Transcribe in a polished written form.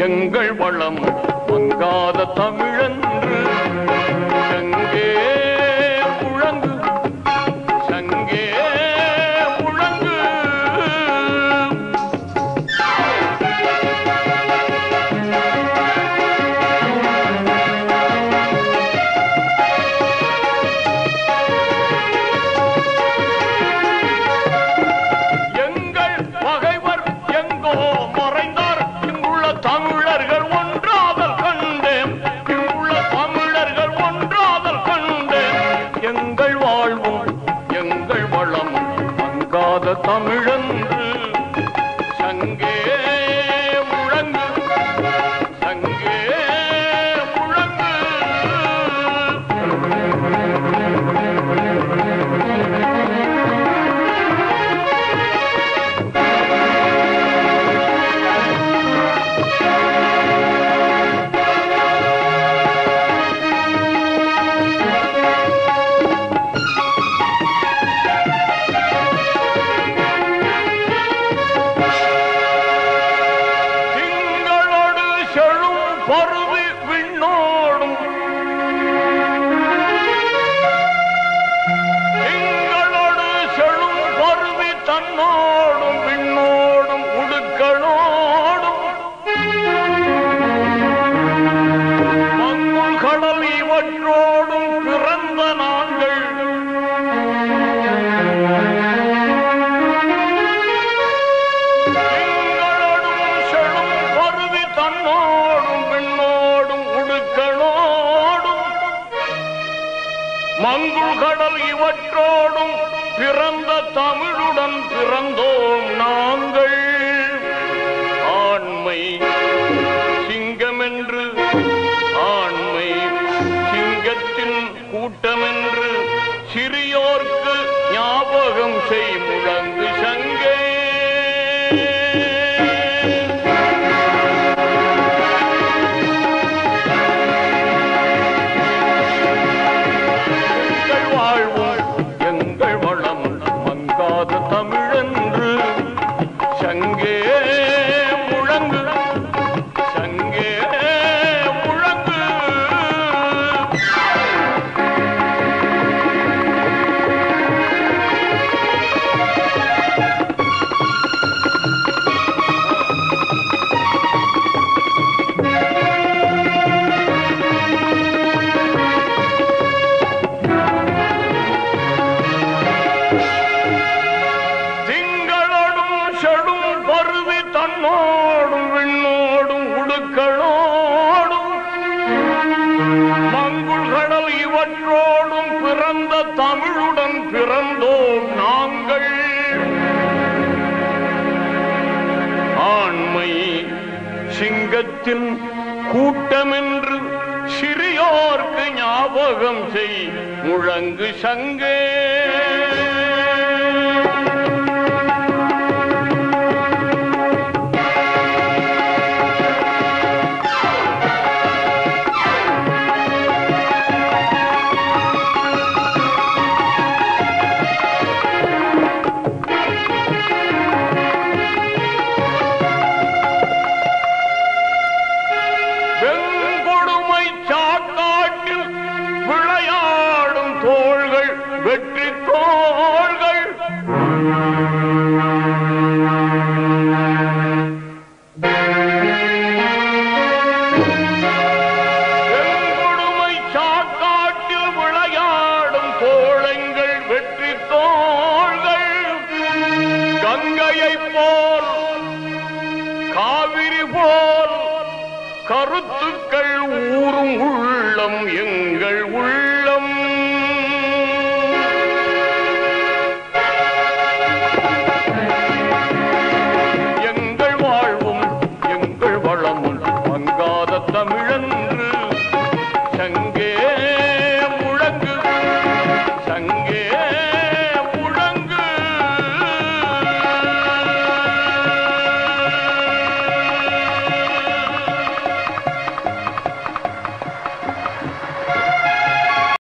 எங்கள் வளம் மங்காத தமிழன்று சங்கே முழங்கு சங்கே முழங்கு. எங்கள் பகைவர் எங்கோ மறைந்தார், இங்குள்ள தமிழர்கள் ஒன்றாதல் கண்டேன், இங்குள்ள தமிழர்கள் ஒன்றாதல் கண்டேன். எங்கள் வாழ்வும் எங்கள் வளமும் மங்காத தமிழன்று சங்கே முழங்கு சங்கே முழங்கு. திங்களோடு செழும் பருவி விண்ணோடும் திங்களோடு செழும் பருவி தன்னோடும் விண்ணோடும் உடுக்களோடும் மங்குள் கடல் இவற்றோடும் பிறந்த நாங்கள் திங்களோடும் செழும் பருவி தன்னோடும் விண்ணோடும் உடுக்களோடும் மங்குள் கடல் இவற்றோடும் பிறந்த தமிழுடன் பிறந்தோம் நாங்கள். ஆண்மை சிங்கமென்று ஆண்மை சிங்கத்தின் கூட்டமென்று சிறியோர்க்கு ஞாபகம் செய் முழங்கு சங்கே. எங்கள் வாழ்வும் எங்கள் வளம் மங்காத தமிழன்று சங்கே முழங்கு சங்கே முழங்கு. திங்களோடும் செடும் பருவி தன்னோடும் விண்ணோடும் உடுக்களோடும் மங்குள் கடல் இவற்றோடும் பிறந்த தமிழுடன் பிறந்தோம் நாங்கள். ஆண்மை சிங்கத்தின் கூட்டமென்று சிறியோர்க்கு ஞாபகம் செய் முழங்கு சங்கே. வெங்கொடுமை சாக்காட்டில் விளையாடும் தோள்கள் வெற்றி தோள்கள் வெங்கொடுமை சாக்காட்டில் விளையாடும் தோழங்கள் வெற்றி தோள்கள் கங்கையைப் போல் காவிரி போல் கருத்துக்கள் ஊறும் உள்ளம் எங்கள் உள்ள